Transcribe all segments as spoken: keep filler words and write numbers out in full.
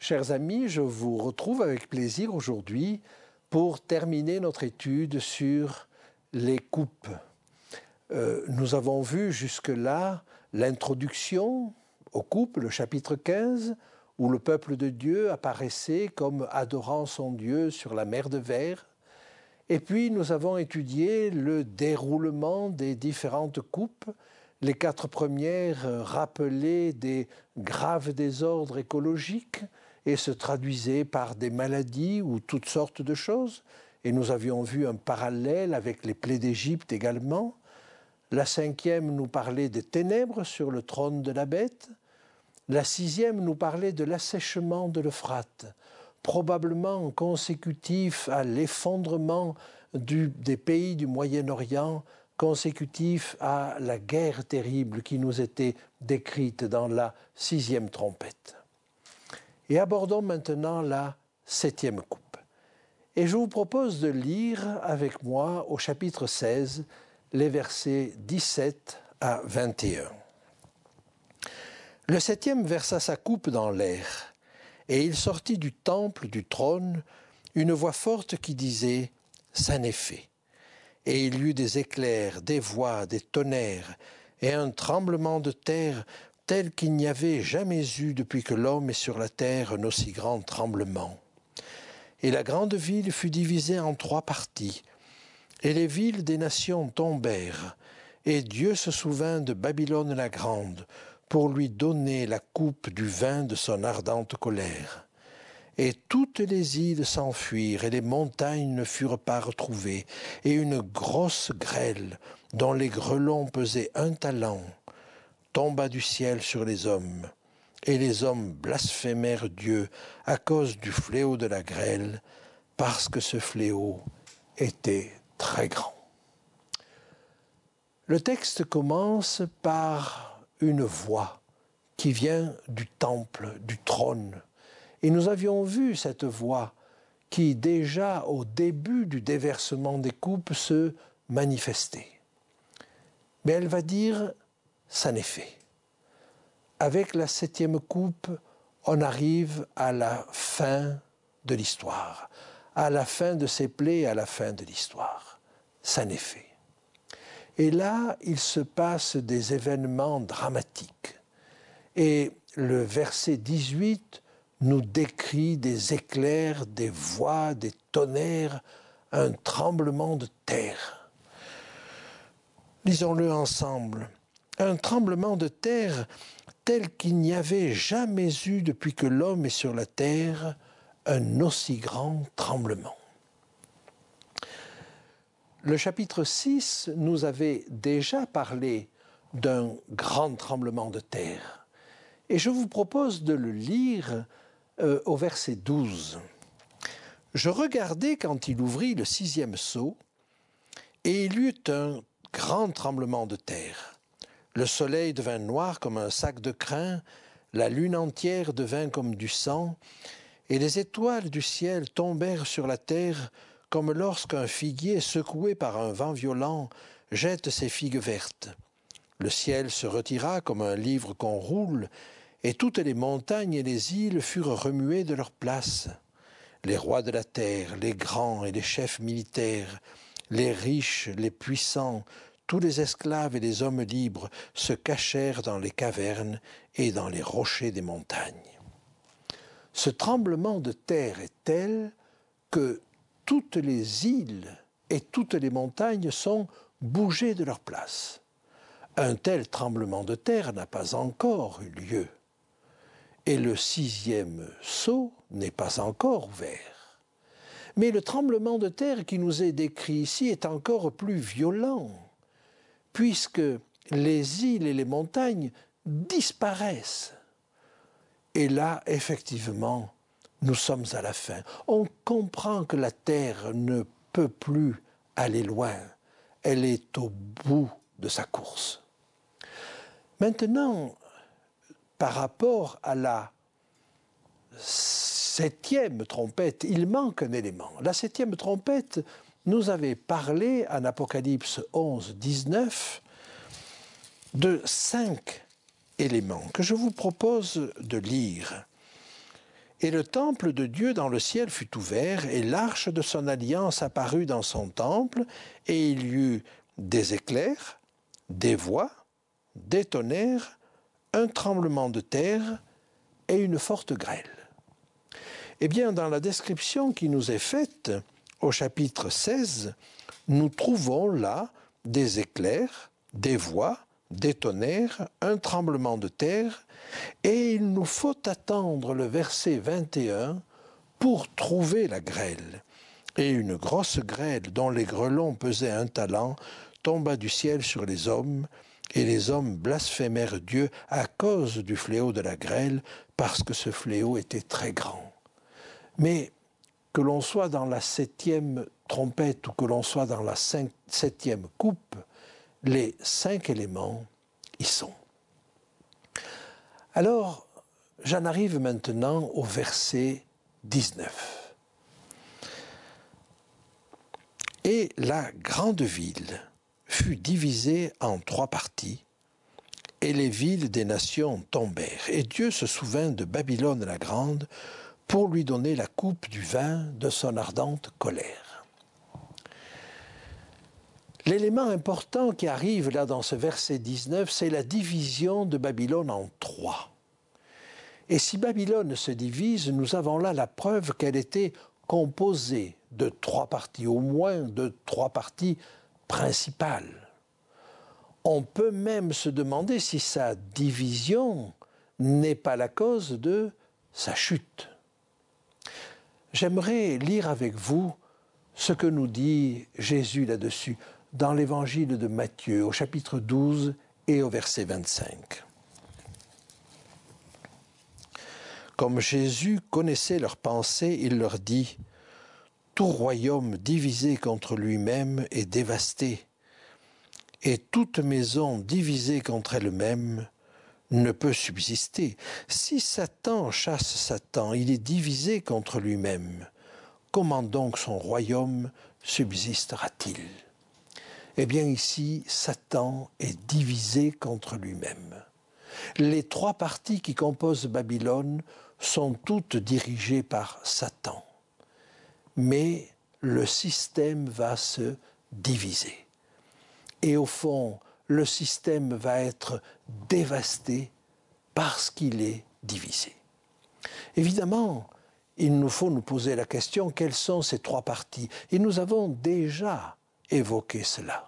Chers amis, je vous retrouve avec plaisir aujourd'hui pour terminer notre étude sur les coupes. Euh, nous avons vu jusque-là l'introduction aux coupes, le chapitre quinze, où le peuple de Dieu apparaissait comme adorant son Dieu sur la mer de verre. Et puis nous avons étudié le déroulement des différentes coupes. Les quatre premières rappelaient des graves désordres écologiques et se traduisaient par des maladies ou toutes sortes de choses. Et nous avions vu un parallèle avec les plaies d'Égypte également. La cinquième nous parlait des ténèbres sur le trône de la bête. La sixième nous parlait de l'assèchement de l'Euphrate, probablement consécutif à l'effondrement des pays du Moyen-Orient, consécutif à la guerre terrible qui nous était décrite dans la sixième trompette. Et abordons maintenant la septième coupe. Et je vous propose de lire avec moi au chapitre seize, les versets dix-sept à vingt et un. Le septième versa sa coupe dans l'air, et il sortit du temple du trône une voix forte qui disait « Ça n'est fait ». Et il y eut des éclairs, des voix, des tonnerres, et un tremblement de terre tel qu'il n'y avait jamais eu depuis que l'homme est sur la terre un aussi grand tremblement. Et la grande ville fut divisée en trois parties, et les villes des nations tombèrent, et Dieu se souvint de Babylone la grande, pour lui donner la coupe du vin de son ardente colère. Et toutes les îles s'enfuirent, et les montagnes ne furent pas retrouvées, et une grosse grêle, dont les grêlons pesaient un talent, tomba du ciel sur les hommes. Et les hommes blasphémèrent Dieu à cause du fléau de la grêle, parce que ce fléau était très grand. Le texte commence par une voix qui vient du temple, du trône. Et nous avions vu cette voix qui, déjà au début du déversement des coupes, se manifestait. Mais elle va dire « ça n'est fait ». Avec la septième coupe, on arrive à la fin de l'histoire, à la fin de ces plaies, à la fin de l'histoire. Ça n'est fait. Et là, il se passe des événements dramatiques. Et le verset dix-huit nous décrit des éclairs, des voix, des tonnerres, un tremblement de terre. Lisons-le ensemble. Un tremblement de terre tel qu'il n'y avait jamais eu depuis que l'homme est sur la terre, un aussi grand tremblement. Le chapitre six nous avait déjà parlé d'un grand tremblement de terre. Et je vous propose de le lire euh, au verset douze. « Je regardai quand il ouvrit le sixième sceau, et il y eut un grand tremblement de terre. Le soleil devint noir comme un sac de crin, la lune entière devint comme du sang, et les étoiles du ciel tombèrent sur la terre comme lorsqu'un figuier secoué par un vent violent jette ses figues vertes. Le ciel se retira comme un livre qu'on roule, et toutes les montagnes et les îles furent remuées de leur place. Les rois de la terre, les grands et les chefs militaires, les riches, les puissants, tous les esclaves et les hommes libres se cachèrent dans les cavernes et dans les rochers des montagnes. Ce tremblement de terre est tel que toutes les îles et toutes les montagnes sont bougées de leur place. Un tel tremblement de terre n'a pas encore eu lieu. Et le sixième sceau n'est pas encore ouvert. Mais le tremblement de terre qui nous est décrit ici est encore plus violent, puisque les îles et les montagnes disparaissent. Et là, effectivement, nous sommes à la fin. On comprend que la terre ne peut plus aller loin. Elle est au bout de sa course. Maintenant, par rapport à la septième trompette, il manque un élément. La septième trompette nous avait parlé en Apocalypse onze, dix-neuf de cinq éléments que je vous propose de lire. Et le temple de Dieu dans le ciel fut ouvert, et l'arche de son alliance apparut dans son temple, et il y eut des éclairs, des voix, des tonnerres, un tremblement de terre et une forte grêle. Eh bien, dans la description qui nous est faite au chapitre seize, nous trouvons là des éclairs, des voix, des tonnerres, un tremblement de terre, et il nous faut attendre le verset vingt et un pour trouver la grêle. Et une grosse grêle dont les grelons pesaient un talent tomba du ciel sur les hommes, et les hommes blasphémèrent Dieu à cause du fléau de la grêle, parce que ce fléau était très grand. Mais que l'on soit dans la septième trompette ou que l'on soit dans la cinq, septième coupe, les cinq éléments y sont. Alors, j'en arrive maintenant au verset dix-neuf. Et la grande ville fut divisée en trois parties, et les villes des nations tombèrent. Et Dieu se souvint de Babylone la grande pour lui donner la coupe du vin de son ardente colère. L'élément important qui arrive là dans ce verset dix-neuf, c'est la division de Babylone en trois. Et si Babylone se divise, nous avons là la preuve qu'elle était composée de trois parties, au moins de trois parties principales. On peut même se demander si sa division n'est pas la cause de sa chute. J'aimerais lire avec vous ce que nous dit Jésus là-dessus dans l'évangile de Matthieu au chapitre douze et au verset vingt-cinq. Comme Jésus connaissait leurs pensées, il leur dit « Tout royaume divisé contre lui-même est dévasté, et toute maison divisée contre elle-même ne peut subsister. Si Satan chasse Satan, il est divisé contre lui-même. Comment donc son royaume subsistera-t-il » Eh bien ici, Satan est divisé contre lui-même. Les trois parties qui composent Babylone sont toutes dirigées par Satan. Mais le système va se diviser. Et au fond, le système va être dévasté parce qu'il est divisé. Évidemment, il nous faut nous poser la question, quelles sont ces trois parties? Et nous avons déjà évoqué cela.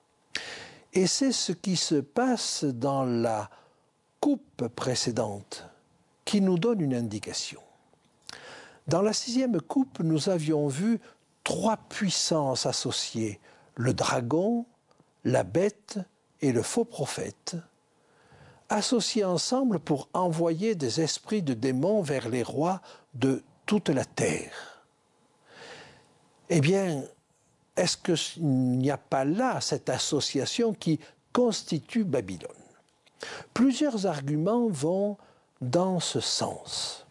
Et c'est ce qui se passe dans la coupe précédente qui nous donne une indication. Dans la sixième coupe, nous avions vu trois puissances associées, le dragon, la bête et le faux prophète, associés ensemble pour envoyer des esprits de démons vers les rois de toute la terre. Eh bien, est-ce qu'il n'y a pas là cette association qui constitue Babylone? Plusieurs arguments vont dans ce sens.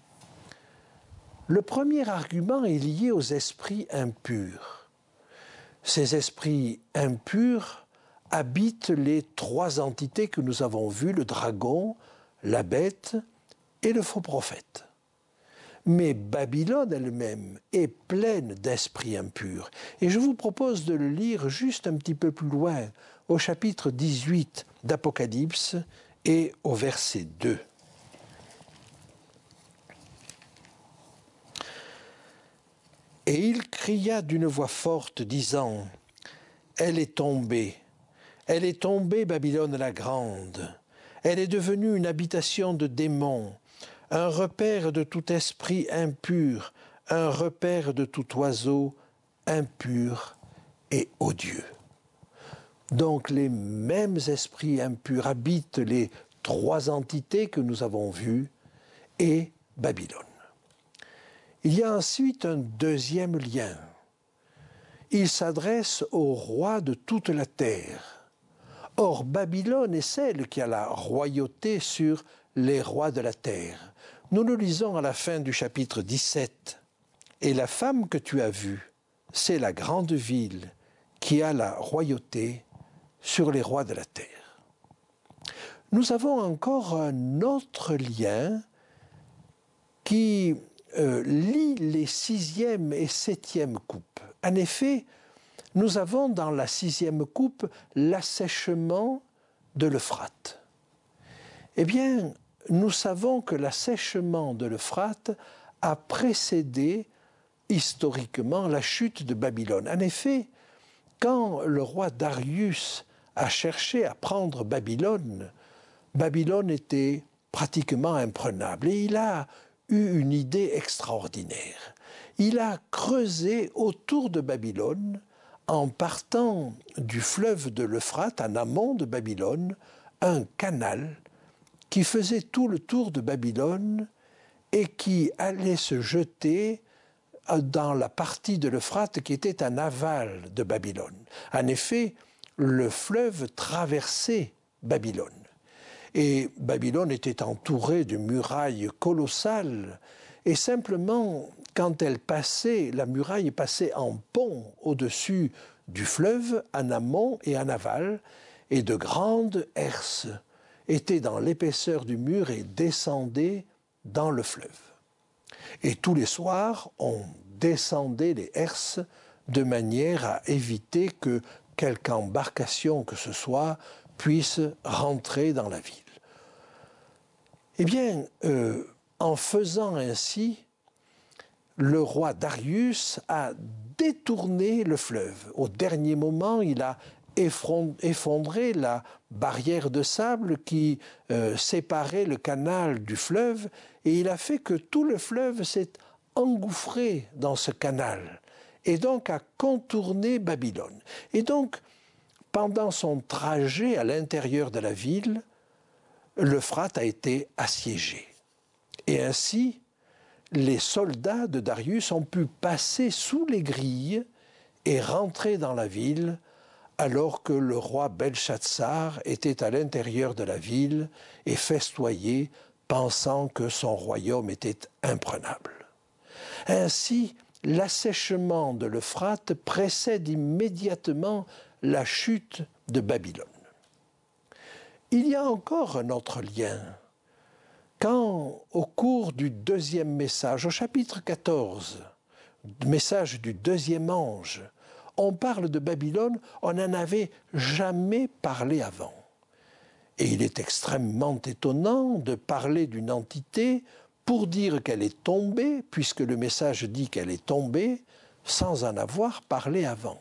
Le premier argument est lié aux esprits impurs. Ces esprits impurs habitent les trois entités que nous avons vues, le dragon, la bête et le faux prophète. Mais Babylone elle-même est pleine d'esprits impurs. Et je vous propose de le lire juste un petit peu plus loin, au chapitre dix-huit d'Apocalypse et au verset deux. Et il cria d'une voix forte, disant, « Elle est tombée, elle est tombée, Babylone la grande. Elle est devenue une habitation de démons, un repère de tout esprit impur, un repère de tout oiseau impur et odieux. » Donc les mêmes esprits impurs habitent les trois entités que nous avons vues et Babylone. Il y a ensuite un deuxième lien. Il s'adresse au roi de toute la terre. Or, Babylone est celle qui a la royauté sur les rois de la terre. Nous le lisons à la fin du chapitre dix-sept. « Et la femme que tu as vue, c'est la grande ville qui a la royauté sur les rois de la terre. » Nous avons encore un autre lien qui euh, lit les sixième et septième coupes. En effet, nous avons dans la sixième coupe l'assèchement de l'Euphrate. Eh bien, nous savons que l'assèchement de l'Euphrate a précédé historiquement la chute de Babylone. En effet, quand le roi Darius a cherché à prendre Babylone, Babylone était pratiquement imprenable et il a eu une idée extraordinaire. Il a creusé autour de Babylone, en partant du fleuve de l'Euphrate, en amont de Babylone, un canal qui faisait tout le tour de Babylone et qui allait se jeter dans la partie de l'Euphrate qui était en aval de Babylone. En effet, le fleuve traversait Babylone. Et Babylone était entourée de murailles colossales. Et simplement, quand elle passait, la muraille passait en pont au-dessus du fleuve, en amont et en aval, et de grandes herses étaient dans l'épaisseur du mur et descendaient dans le fleuve. Et tous les soirs, on descendait les herses de manière à éviter que quelque embarcation que ce soit puisse rentrer dans la ville. Eh bien, euh, en faisant ainsi, le roi Darius a détourné le fleuve. Au dernier moment, il a effondré la barrière de sable qui euh, séparait le canal du fleuve et il a fait que tout le fleuve s'est engouffré dans ce canal et donc a contourné Babylone. Et donc, pendant son trajet à l'intérieur de la ville, l'Euphrate a été assiégé. Et ainsi, les soldats de Darius ont pu passer sous les grilles et rentrer dans la ville alors que le roi Belshazzar était à l'intérieur de la ville et festoyait, pensant que son royaume était imprenable. Ainsi, l'assèchement de l'Euphrate précède immédiatement la chute de Babylone. Il y a encore un autre lien. Quand, au cours du deuxième message, au chapitre quatorze, message du deuxième ange, on parle de Babylone, on n'en avait jamais parlé avant. Et il est extrêmement étonnant de parler d'une entité pour dire qu'elle est tombée, puisque le message dit qu'elle est tombée, sans en avoir parlé avant.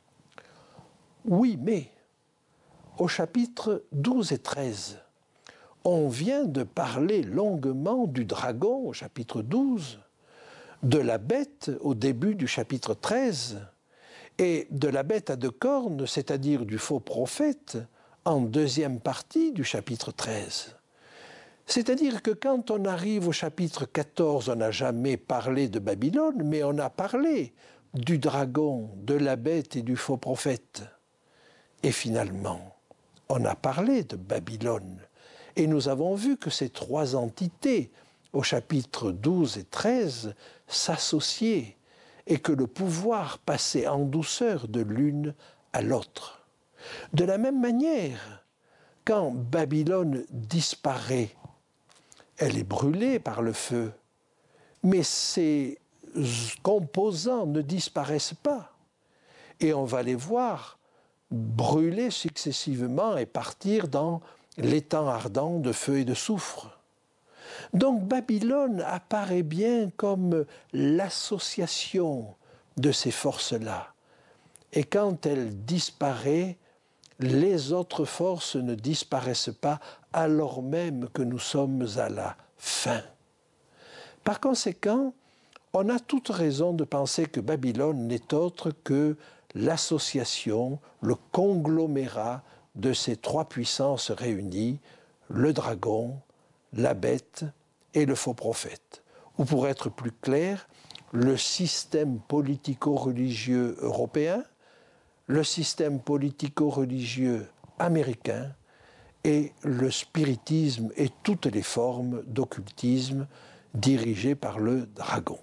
Oui, mais au chapitre douze et treize, on vient de parler longuement du dragon au chapitre douze, de la bête au début du chapitre treize, et de la bête à deux cornes, c'est-à-dire du faux prophète, en deuxième partie du chapitre treize. C'est-à-dire que quand on arrive au chapitre quatorze, on n'a jamais parlé de Babylone, mais on a parlé du dragon, de la bête et du faux prophète. Et finalement, on a parlé de Babylone. Et nous avons vu que ces trois entités, au chapitre douze et treize, s'associaient et que le pouvoir passait en douceur de l'une à l'autre. De la même manière, quand Babylone disparaît, elle est brûlée par le feu, mais ses composants ne disparaissent pas. Et on va les voir brûler successivement et partir dans l'étang ardent de feu et de soufre. Donc Babylone apparaît bien comme l'association de ces forces-là. Et quand elle disparaît, les autres forces ne disparaissent pas alors même que nous sommes à la fin. Par conséquent, on a toute raison de penser que Babylone n'est autre que l'association, le conglomérat de ces trois puissances réunies, le dragon, la bête et le faux prophète. Ou pour être plus clair, le système politico-religieux européen, le système politico-religieux américain et le spiritisme et toutes les formes d'occultisme dirigées par le dragon.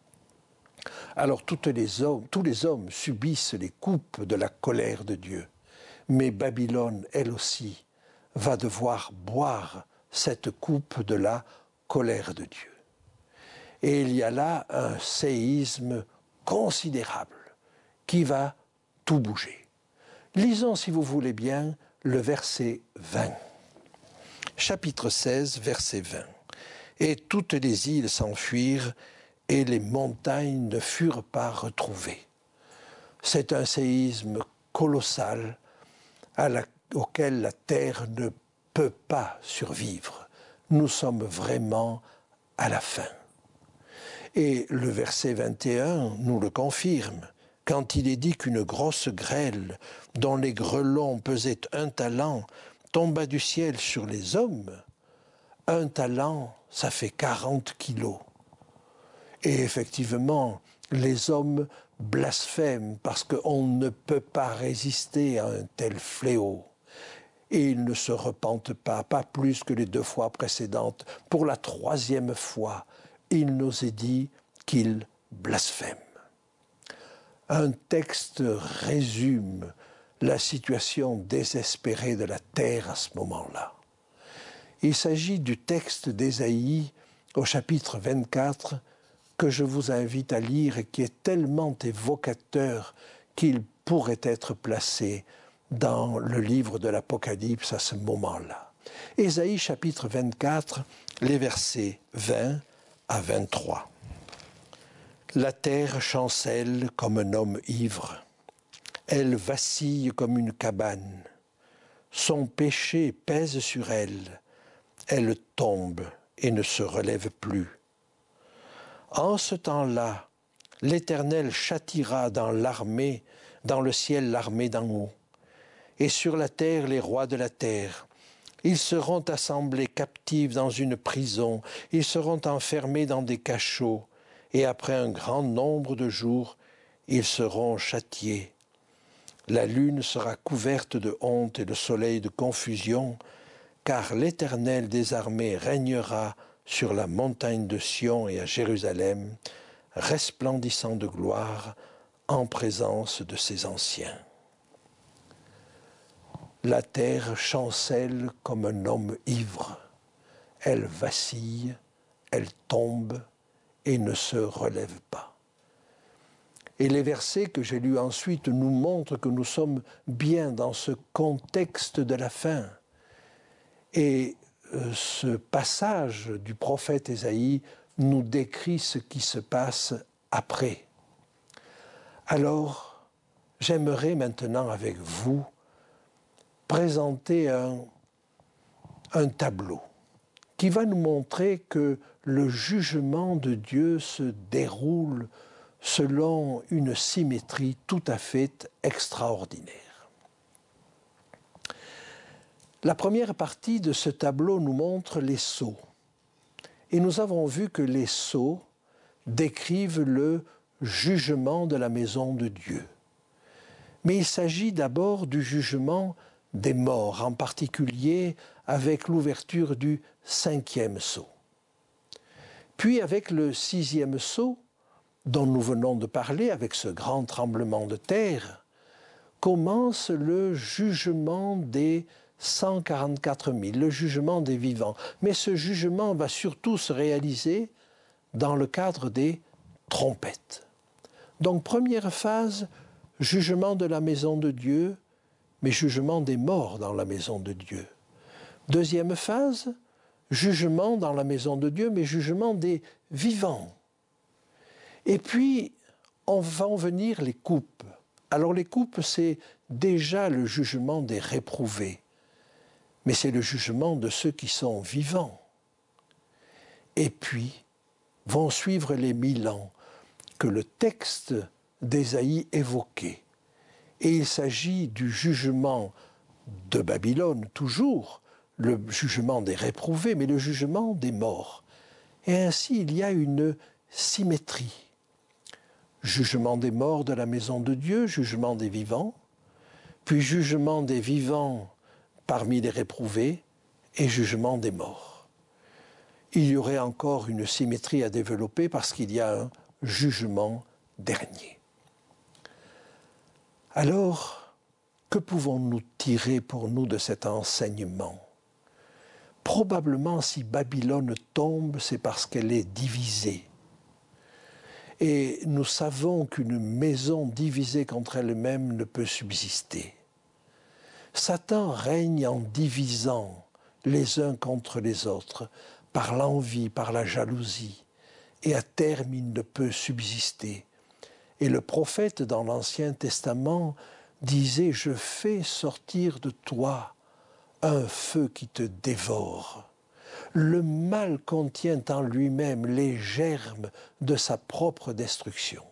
Alors toutes les hommes, tous les hommes subissent les coupes de la colère de Dieu, mais Babylone, elle aussi, va devoir boire cette coupe de la colère de Dieu. Et il y a là un séisme considérable qui va tout bouger. Lisons, si vous voulez bien, le verset vingt. Chapitre seize, verset vingt. « Et toutes les îles s'enfuirent, et les montagnes ne furent pas retrouvées. » C'est un séisme colossal à la, auquel la terre ne peut pas survivre. Nous sommes vraiment à la fin. Et le verset vingt et un nous le confirme, quand il est dit qu'une grosse grêle, dont les grêlons pesaient un talent, tomba du ciel sur les hommes. Un talent, ça fait quarante kilos. Et effectivement, les hommes blasphèment parce qu'on ne peut pas résister à un tel fléau. Et ils ne se repentent pas, pas plus que les deux fois précédentes. Pour la troisième fois, il nous est dit qu'ils blasphèment. Un texte résume la situation désespérée de la terre à ce moment-là. Il s'agit du texte d'Ésaïe au chapitre vingt-quatre que je vous invite à lire et qui est tellement évocateur qu'il pourrait être placé dans le livre de l'Apocalypse à ce moment-là. Ésaïe chapitre vingt-quatre, les versets vingt à vingt-trois. La terre chancelle comme un homme ivre. Elle vacille comme une cabane. Son péché pèse sur elle. Elle tombe et ne se relève plus. En ce temps-là, l'Éternel châtira dans l'armée, dans le ciel l'armée d'en haut, et sur la terre les rois de la terre. Ils seront assemblés captifs dans une prison, ils seront enfermés dans des cachots, et après un grand nombre de jours, ils seront châtiés. La lune sera couverte de honte et le soleil de confusion, car l'Éternel des armées régnera sur la montagne de Sion et à Jérusalem, resplendissant de gloire en présence de ses anciens. La terre chancelle comme un homme ivre. Elle vacille, elle tombe et ne se relève pas. Et les versets que j'ai lus ensuite nous montrent que nous sommes bien dans ce contexte de la fin. Et ce passage du prophète Ésaïe nous décrit ce qui se passe après. Alors, j'aimerais maintenant avec vous présenter un, un tableau qui va nous montrer que le jugement de Dieu se déroule selon une symétrie tout à fait extraordinaire. La première partie de ce tableau nous montre les sceaux. Et nous avons vu que les sceaux décrivent le jugement de la maison de Dieu. Mais il s'agit d'abord du jugement des morts, en particulier avec l'ouverture du cinquième sceau. Puis avec le sixième sceau, dont nous venons de parler, avec ce grand tremblement de terre, commence le jugement des cent quarante-quatre mille, le jugement des vivants. Mais ce jugement va surtout se réaliser dans le cadre des trompettes. Donc première phase, jugement de la maison de Dieu, mais jugement des morts dans la maison de Dieu. Deuxième phase, jugement dans la maison de Dieu, mais jugement des vivants. Et puis, on va en venir les coupes. Alors les coupes, c'est déjà le jugement des réprouvés, mais c'est le jugement de ceux qui sont vivants. Et puis, vont suivre les mille ans que le texte d'Ésaïe évoquait. Et il s'agit du jugement de Babylone, toujours, le jugement des réprouvés, mais le jugement des morts. Et ainsi, il y a une symétrie. Jugement des morts de la maison de Dieu, jugement des vivants, puis jugement des vivants parmi les réprouvés et jugement des morts. Il y aurait encore une symétrie à développer parce qu'il y a un jugement dernier. Alors, que pouvons-nous tirer pour nous de cet enseignement? Probablement, si Babylone tombe, c'est parce qu'elle est divisée. et nous savons qu'une maison divisée contre elle-même ne peut subsister. Satan règne en divisant les uns contre les autres, par l'envie, par la jalousie, et à terme il ne peut subsister. Et le prophète dans l'Ancien Testament disait « Je fais sortir de toi un feu qui te dévore ». Le mal contient en lui-même les germes de sa propre destruction.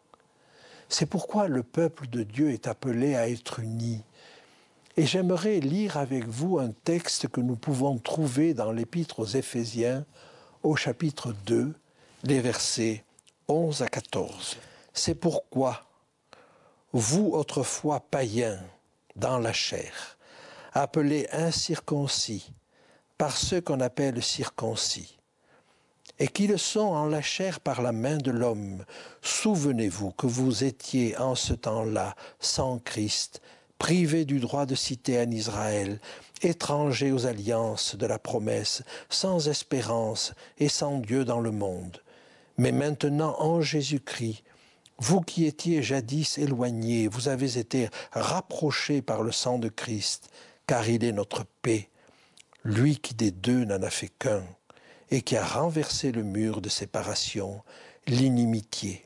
C'est pourquoi le peuple de Dieu est appelé à être uni. Et j'aimerais lire avec vous un texte que nous pouvons trouver dans l'Épître aux Éphésiens, au chapitre deux, les versets onze à quatorze. C'est pourquoi, vous autrefois païens dans la chair, appelés incirconcis, par ceux qu'on appelle circoncis, et qui le sont en la chair par la main de l'homme. Souvenez-vous que vous étiez en ce temps-là sans Christ, privés du droit de cité en Israël, étrangers aux alliances de la promesse, sans espérance et sans Dieu dans le monde. Mais maintenant, en Jésus-Christ, vous qui étiez jadis éloignés, vous avez été rapprochés par le sang de Christ, car il est notre paix. Lui qui des deux n'en a fait qu'un, et qui a renversé le mur de séparation, l'inimitié.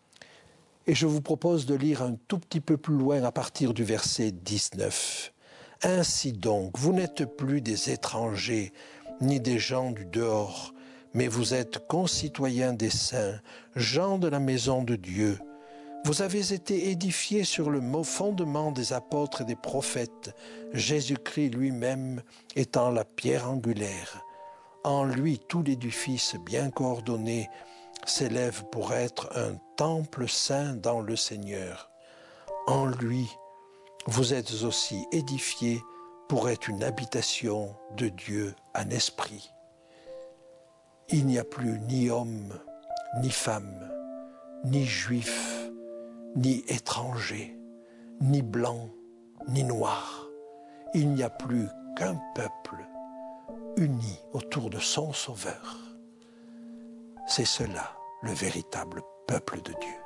Et je vous propose de lire un tout petit peu plus loin à partir du verset dix-neuf. « Ainsi donc, vous n'êtes plus des étrangers, ni des gens du dehors, mais vous êtes concitoyens des saints, gens de la maison de Dieu. Vous avez été édifiés sur le fondement des apôtres et des prophètes, Jésus-Christ lui-même étant la pierre angulaire. En lui, tout l'édifice bien coordonné s'élève pour être un temple saint dans le Seigneur. En lui, vous êtes aussi édifiés pour être une habitation de Dieu en esprit. Il n'y a plus ni homme, ni femme, ni juif, ni étranger, ni blanc, ni noir. Il n'y a plus qu'un peuple uni autour de son Sauveur. C'est cela, le véritable peuple de Dieu.